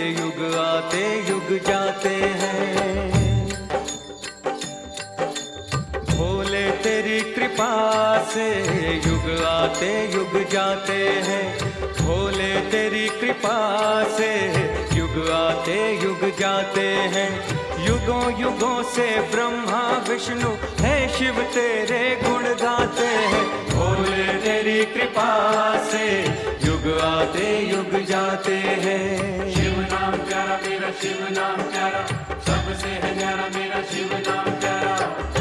युग आते युग जाते हैं। भोले तेरी कृपा से युग आते युग जाते हैं। भोले तेरी कृपा से युग आते युग जाते हैं। युगों युगों से ब्रह्मा विष्णु है शिव तेरे गुण गाते हैं। भोले तेरी कृपा से युग आते युग जाते हैं। शिव नाम प्यारा मेरा, शिव नाम प्यारा, सबसे है न्यारा मेरा शिव नाम प्यारा।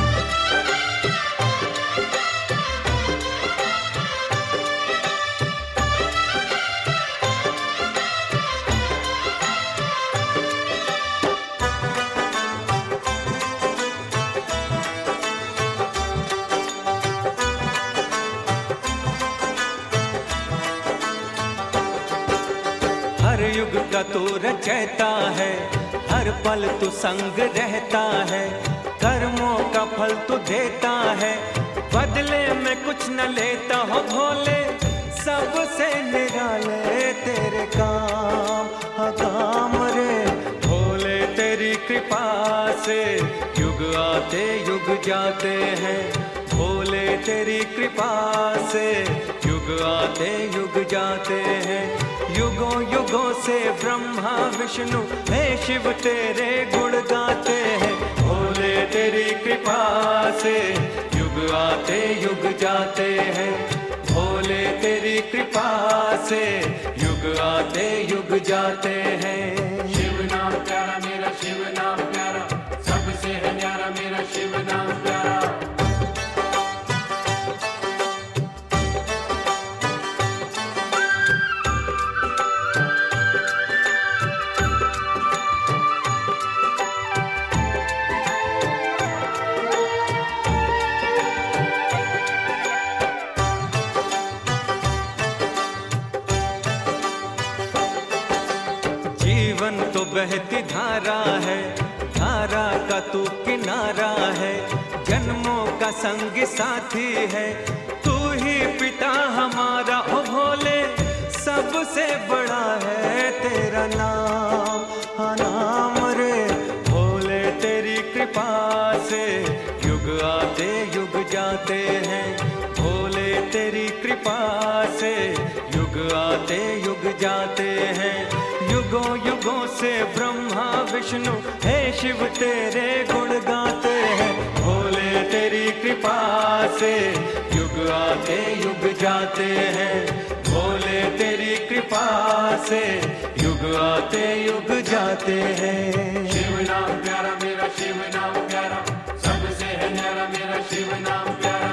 हर युग का तू रचयिता है, हर पल तू संग रहता है। कर्मों का फल तू देता है, बदले में कुछ न लेता हो भोले। सबसे निराले तेरे काम काम रे। भोले तेरी कृपा से युग आते युग जाते हैं। भोले तेरी कृपा से युग आते युग जाते हैं। युगों युगों से ब्रह्मा विष्णु है शिव तेरे गुण गाते हैं। भोले तेरी कृपा से युग आते युग जाते हैं। भोले तेरी कृपा से युग आते युग जाते हैं। शिव नाम प्यारा मेरा, शिव नाम प्यारा, सबसे है न्यारा मेरा शिव नाम प्यारा। जीवन तो बहती धारा है, धारा का तू किनारा है। जन्मों का संग साथी है, तू ही पिता हमारा ओ भोले। सबसे बड़ा है तेरा नाम नाम रे। भोले तेरी कृपा से युग आते युग जाते हैं। भोले तेरी कृपा से युग आते युग जाते हैं। युगों युगों से ब्रह्मा विष्णु है शिव तेरे गुण गाते हैं। भोले तेरी कृपा से युग आते युग जाते हैं। भोले तेरी कृपा से युग आते युग जाते हैं। शिव नाम प्यारा मेरा, शिव नाम प्यारा, सबसे है न्यारा मेरा शिव नाम प्यारा।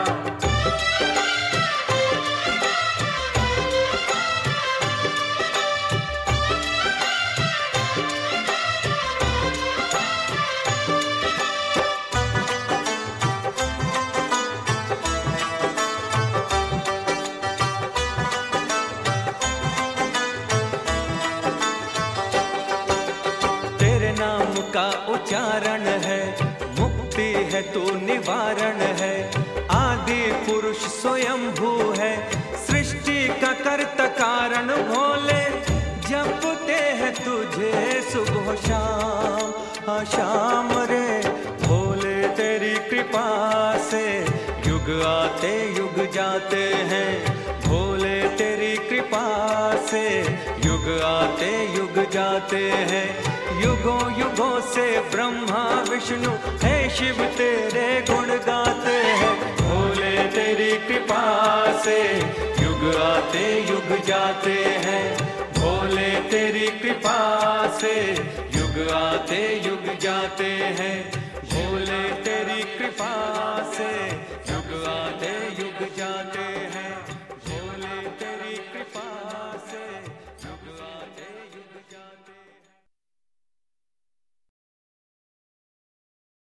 का उच्चारण है, मुक्ति है तू निवारण है। आदि पुरुष स्वयंभू है, सृष्टि का कर्ता कारण भोले। जपते हैं तुझे सुबह शाम शाम रे। भोले तेरी कृपा से युग आते युग जाते हैं। भोले तेरी कृपा से युग आते युग जाते हैं। युगों युगों से ब्रह्मा विष्णु है शिव तेरे गुण गाते हैं। भोले तेरी कृपा से युग आते युग जाते हैं। भोले तेरी कृपा से युग आते युग जाते हैं।